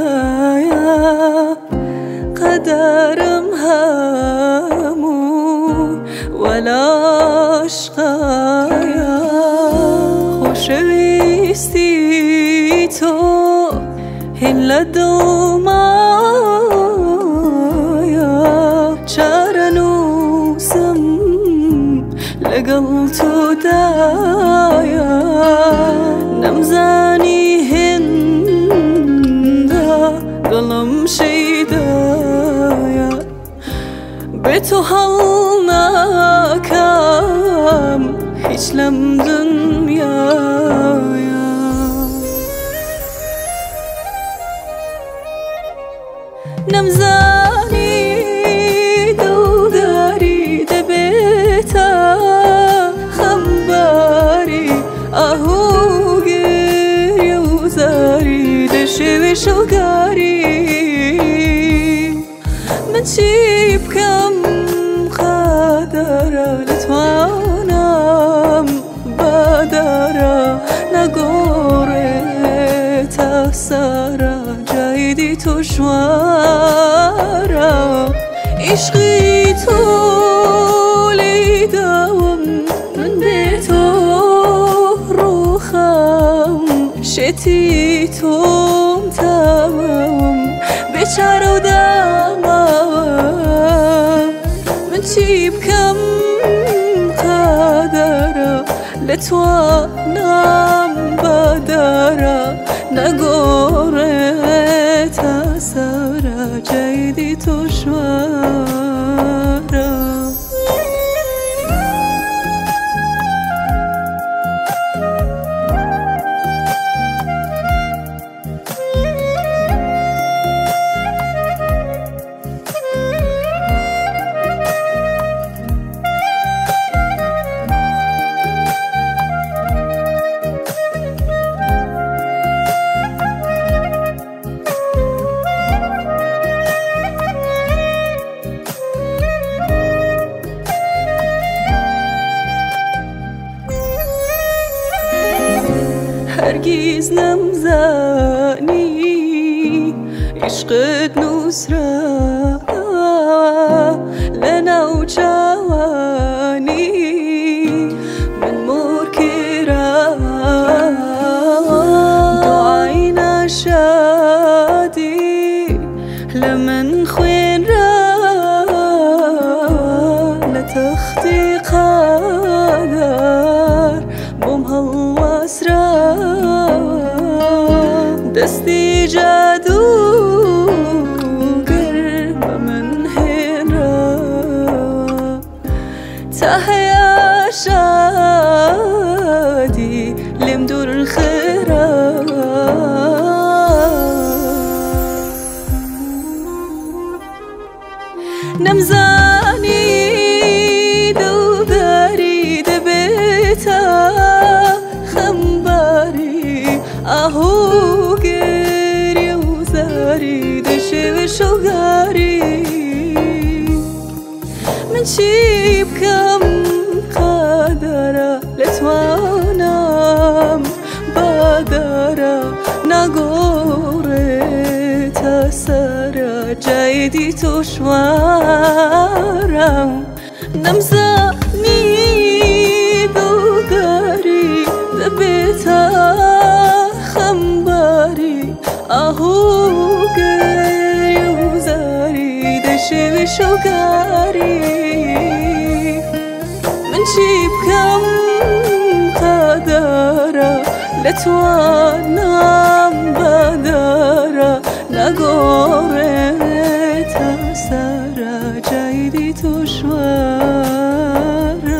قدرم همون ولا عشقایا خوشویستی تو هین لدومایا چارنوسم لقل تو دایا نمزاني هندا قلم شيدايا بتو هلنا كام هيج لم دنيايا نمزاني دوغاري دبيتا خباري اهو غير وزاري دشوي شوقاري من شيب كم قادرة لتوانم بادرة نقوري تسارة جايدي تشوارة عشقي طولي دوم من بيتو روخم شتي توم تمام بشارة ودمام من شيب كم قادرة لتوانم بادرة نقوري تسارة جايدي تشوارة هرگیز نمزانی عشقت نصرة لنا وجواني من مركرة دعينا شادي لمن خوين را لتختي قدر بمهوس را دستی جادوگر من هنا تحيا شادي لمدور الخيرا نمزاني دوغاري دبيتا خمباري اهو غيري وزاري دشوي شوقاري من شيب كم قادرة لتوانم بادرة نقوري تسارة جايدي تشوارة نمزاني دوغاري دبيتا خمباري اهو غيري وزاري دشوي شوقاري من شيب كم قادرة لتوانم بادرة نقوري تسارة جايدي تشوارة